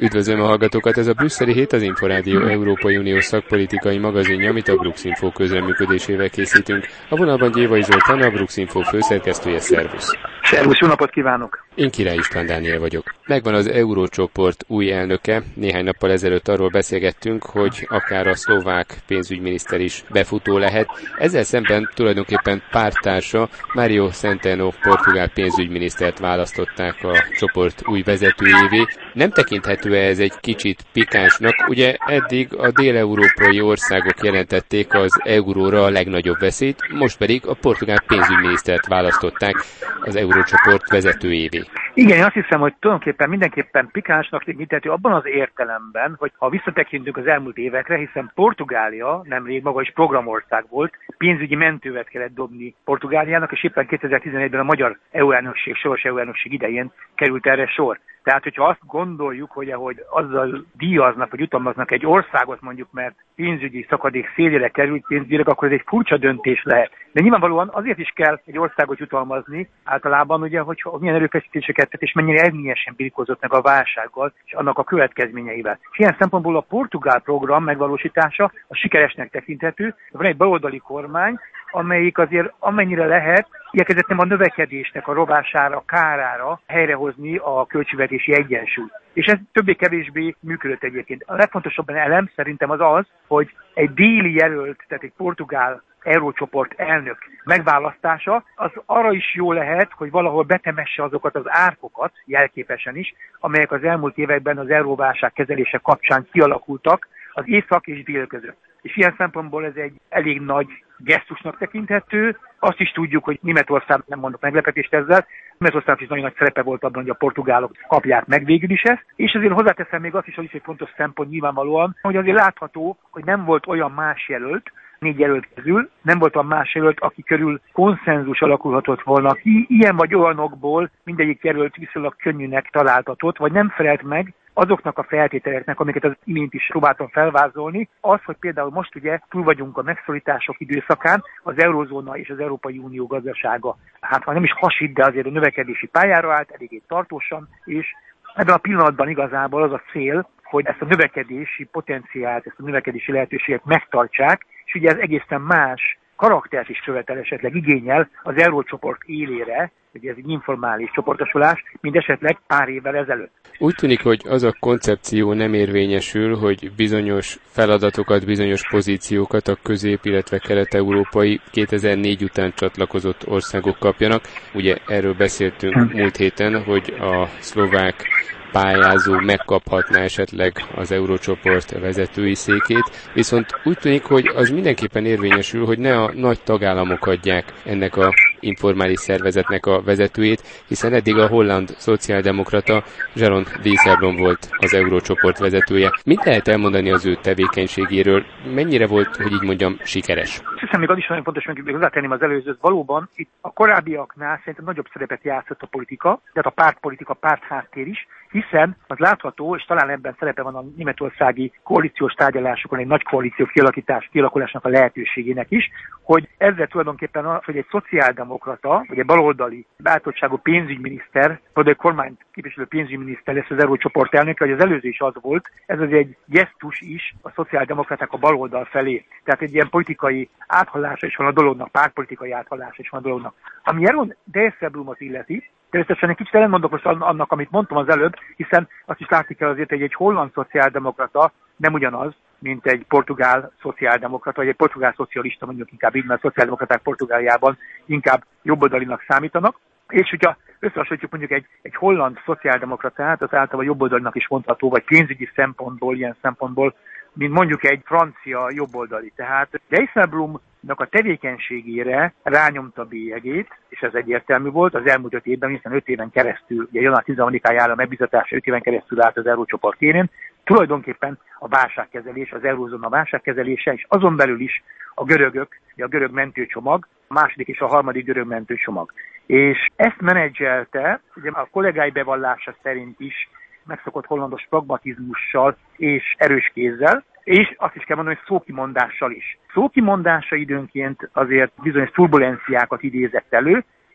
Üdvözlöm a hallgatókat, ez a Brüsszeli Hét, az Inforádió Európai Unió szakpolitikai magazinja, amit a Bruxinfo közreműködésével készítünk. A vonalban Gyévai Zoltán, a Bruxinfo főszerkesztője, szervusz! Szervusz, jó napot kívánok! Én Király István Dániel vagyok. Megvan az Eurócsoport új elnöke. Néhány nappal ezelőtt arról beszélgettünk, hogy akár a szlovák pénzügyminiszter is befutó lehet. Ezzel szemben tulajdonképpen párttársa Mário Centeno portugál pénzügyminisztert választották a csoport új vezetőjévé. Nem tekinthető ez egy kicsit pikánsnak? Ugye eddig a dél-európai országok jelentették az euróra a legnagyobb veszélyt, most pedig a portugál pénzügyminisztert választották az Eurócsoport vezetőjévé. Igen, én azt hiszem, hogy tulajdonképpen mindenképpen pikánsnak tekinthető abban az értelemben, hogy ha visszatekintünk az elmúlt évekre, hiszen Portugália nemrég maga is programország volt, pénzügyi mentővet kellett dobni Portugáliának, és éppen 2011-ben a magyar EU-elnökség, soros EU-elnökség idején került erre sor. Tehát, hogyha azt gondoljuk, hogy ahogy azzal díjaznak, vagy jutalmaznak egy országot mondjuk, mert pénzügyi szakadék szélére került pénzügyileg, akkor ez egy furcsa döntés lehet. De nyilvánvalóan azért is kell egy országot jutalmazni, általában ugye, hogy milyen erőfeszítéseket tett, és mennyire eredményesen birkózott meg a válsággal, és annak a következményeivel. És ilyen szempontból a portugál program megvalósítása a sikeresnek tekinthető. Van egy baloldali kormány, amelyik azért amennyire lehet, igyekezett nem a növekedésnek a rovására, kárára helyrehozni a költségvetési egyensúlyt. És ez többé-kevésbé működött egyébként. A legfontosabb elem szerintem az, hogy egy déli jelölt, tehát egy portugál Eurócsoport elnök megválasztása, az arra is jó lehet, hogy valahol betemesse azokat az árkokat, jelképesen is, amelyek az elmúlt években az euróválság kezelése kapcsán kialakultak az észak és dél között. És ilyen szempontból ez egy elég nagy gesztusnak tekinthető. Azt is tudjuk, hogy Németország, nem mondok meglepetést ezzel, Németországnak is nagyon nagy szerepe volt abban, hogy a portugálok kapják meg végül is ezt. És azért hozzáteszem még azt is, hogy egy fontos szempont nyilvánvalóan, hogy azért látható, hogy nem volt olyan más jelölt, 4 jelölt közül, nem volt olyan más jelölt, aki körül konszenzus alakulhatott volna ki. Ilyen vagy olyanokból mindegyik jelölt viszonylag könnyűnek találtatott, vagy nem felelt meg azoknak a feltételeknek, amiket az imént is próbáltam felvázolni, az, hogy például most ugye túl vagyunk a megszorítások időszakán, az Eurózóna és az Európai Unió gazdasága, hát ha nem is hasít, de azért a növekedési pályára állt, eléggé tartósan, és ebben a pillanatban igazából az a cél, hogy ezt a növekedési potenciált, ezt a növekedési lehetőséget megtartsák, és ugye ez egészen más karaktert is követel, esetleg igényel az Eurócsoport élére, ugye ez egy informális csoportosulás, mint esetleg pár évvel ezelőtt. Úgy tűnik, hogy az a koncepció nem érvényesül, hogy bizonyos feladatokat, bizonyos pozíciókat a közép, illetve kelet-európai 2004 után csatlakozott országok kapjanak. Ugye erről beszéltünk múlt héten, hogy a szlovák pályázó megkaphatná esetleg az Eurócsoport vezetői székét, viszont úgy tűnik, hogy az mindenképpen érvényesül, hogy ne a nagy tagállamok adják ennek a informális szervezetnek a vezetőjét, hiszen eddig a holland szociáldemokrata Jeroen Dijsselbloem volt az Eurócsoport vezetője. Mit lehet elmondani az ő tevékenységéről? Mennyire volt, hogy így mondjam, sikeres? Hiszem, még az is nagyon fontos, hogy hozzátenném az előzőt. Valóban itt a korábbiaknál szerintem nagyobb szerepet játszott a politika, tehát a pártpolitika, pártháttér is, hiszen az látható, és talán ebben szerepe van a németországi koalíciós tárgyalásokon egy nagy koalíció kialakulásnak a lehetőségének is, hogy ezzel tulajdonképpen az, hogy egy szociáldemokrata, vagy egy baloldali beállítottságú pénzügyminiszter, vagy egy kormányt képviselő pénzügyminiszter lesz az Eurócsoport elnöke, vagy az előző is az volt, ez az egy gesztus is a szociáldemokraták a baloldal felé. Tehát egy ilyen politikai áthallása is van a dolognak, pártpolitikai áthallása is van a dolognak. Ami Jeroen Dijsselbloemot illeti, természetesen egy kicsit ellentmondok most annak, amit mondtam az előbb, hiszen azt is látni kell azért, hogy egy holland szociáldemokrata nem ugyanaz, mint egy portugál szociáldemokrata, vagy egy portugál szocialista, mondjuk inkább így, mert a szociáldemokraták Portugáliában inkább jobboldalinak számítanak. És hogyha összehasonlítjuk mondjuk egy holland szociáldemokratát, az általában jobboldalinak is mondható, vagy pénzügyi szempontból, ilyen szempontból, mint mondjuk egy francia jobboldali. Tehát Dijsselbloemnak a tevékenységére rányomta bélyegét, és ez egyértelmű volt az elmúlt 5 évben, hiszen 5 éven keresztül, ugye január 13-ára a megbizatása 5 éven keresztül állt az Eurócsoport élén, tulajdonképpen a válságkezelés, az eurózóna válságkezelése, és azon belül is a görögök, a görög mentőcsomag, a második és a harmadik görög mentőcsomag. És ezt menedzselte, ugye a kollégái bevallása szerint is megszokott hollandos pragmatizmussal és erős kézzel, és azt is kell mondani, hogy szókimondással is. Szókimondása időnként azért bizonyos turbulenciákat idézett elő,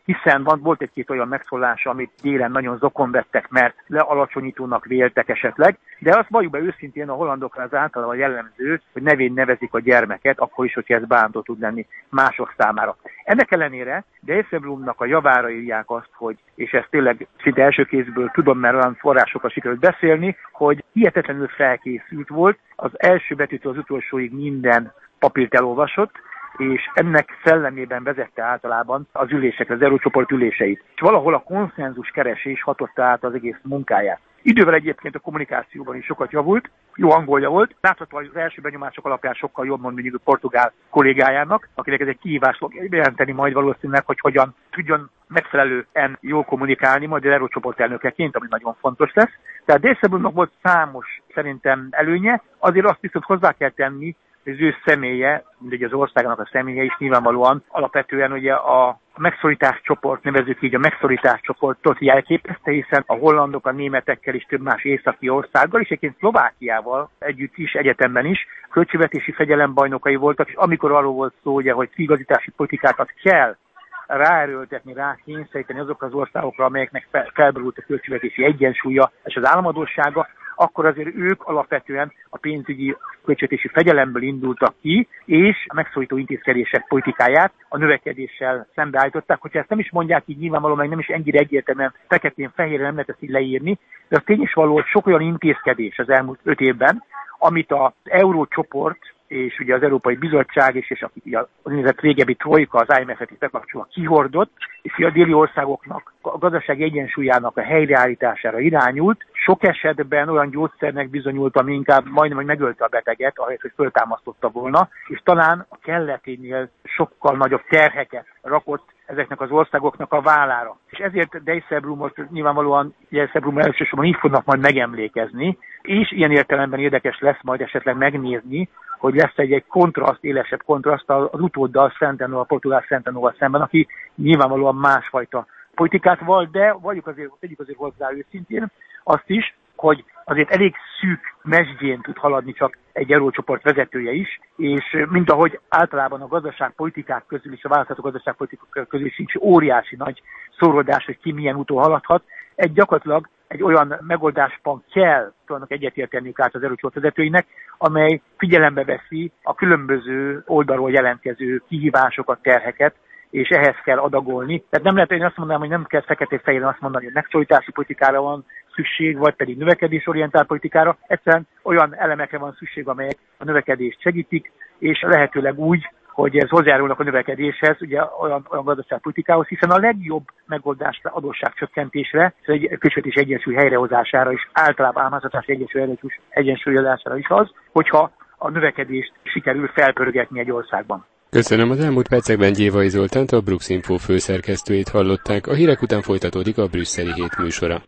hiszen volt egy-két olyan megszólása, amit délen nagyon zokon vettek, mert lealacsonyítónak véltek esetleg, de azt valljuk be őszintén, a hollandokra az általában jellemző, hogy nevén nevezik a gyermeket, akkor is, hogyha ez bántó tud lenni mások számára. Ennek ellenére Dijsselbloemnak a javára írják azt, hogy, és ezt tényleg szinte első kézből tudom, mert olyan forrásokkal sikerült beszélni, hogy hihetetlenül felkészült volt, az első betűtől az utolsóig minden papírt elolvasott, és ennek szellemében vezette általában az ülések, az Eurócsoport üléseit. És valahol a konszenzus keresés hatotta át az egész munkáját. Idővel egyébként a kommunikációban is sokat javult, jó angolja volt, látható, hogy az első benyomások alapján sokkal jobb mond, mint a portugál kollégájának, akinek ez egy kihívás fog jelenteni majd valószínűleg, hogy hogyan tudjon megfelelően jól kommunikálni, majd az Eurócsoport elnökeként, ami nagyon fontos lesz. Tehát Dijsselbloemnak volt számos szerintem előnye, azért azt viszont hozzá kell tenni, az ő személye, mindegy az országának a személye is nyilvánvalóan alapvetően ugye a megszorításcsoport, nevezzük így a megszorításcsoportot jelképezte, hiszen a hollandok a németekkel és több más északi országgal, és egyébként Szlovákiával együtt is, egyetemben is költségvetési fegyelembajnokai voltak, és amikor arról volt szó, ugye, hogy kiigazítási politikákat kell ráerőltetni, rákényszeríteni azokra az országokra, amelyeknek felborult a költségvetési egyensúlya és az államadóssága, akkor azért ők alapvetően a pénzügyi költségvetési fegyelemből indultak ki, és a megszorító intézkedések politikáját a növekedéssel szembeállították. Hogyha ezt nem is mondják így nyilvánvalóan, meg nem is ennyire egyértelműen feketén-fehérre nem lehet ezt így leírni, de az tény is való, hogy sok olyan intézkedés az elmúlt 5 évben, amit az Eurócsoport és ugye az Európai Bizottság és az úgynevezett régebbi trojka, az IMF-et is bekapcsolva kihordott, és a déli országoknak a gazdasági egyensúlyának a helyreállítására irányult. Sok esetben olyan gyógyszernek bizonyult, ami inkább majdnem, hogy megölte a beteget, ahelyett, hogy föltámasztotta volna, és talán a kelleténél sokkal nagyobb terheket rakott ezeknek az országoknak a vállára. És ezért Dijsselbloemot nyilvánvalóan Dijsselbloem elsősorban így fognak majd megemlékezni, és ilyen értelemben érdekes lesz majd esetleg megnézni, hogy lesz egy kontraszt, élesebb kontraszt az utóddal, a portugál Centenóval szemben, aki nyilvánvalóan másfajta politikát val, de tegyük azért hozzá őszintén azt is, hogy azért elég szűk mesdjén tud haladni csak egy eurócsoport vezetője is, és mint ahogy általában a gazdaságpolitikák közül és a választható gazdaságpolitikák közül sincs óriási nagy szórodás, hogy ki milyen úton haladhat, gyakorlatilag egy olyan megoldásban kell tudnak egyetérteniük át az eurócsoport vezetőinek, amely figyelembe veszi a különböző oldalról jelentkező kihívásokat, terheket, és ehhez kell adagolni. Tehát nem lehet, én azt mondanám, hogy nem kell feketén-fehéren azt mondani, hogy megszorítási politikára van szükség, vagy pedig növekedésorientált politikára. Egyszerűen olyan elemekre van szükség, amelyek a növekedést segítik, és lehetőleg úgy, hogy ez hozzájárulnak a növekedéshez, ugye olyan gazdaságpolitikához, hiszen a legjobb megoldás adósságcsökkentésre, egy költségvetési egyensúly helyrehozására és általában államháztartási egyensúlyozására is az, hogyha a növekedést sikerül felpörgetni egy országban. Köszönöm, az elmúlt percekben Gyévai Zoltánt, a Brux Info főszerkesztőjét hallották. A hírek után folytatódik a brüsszeli hét műsora.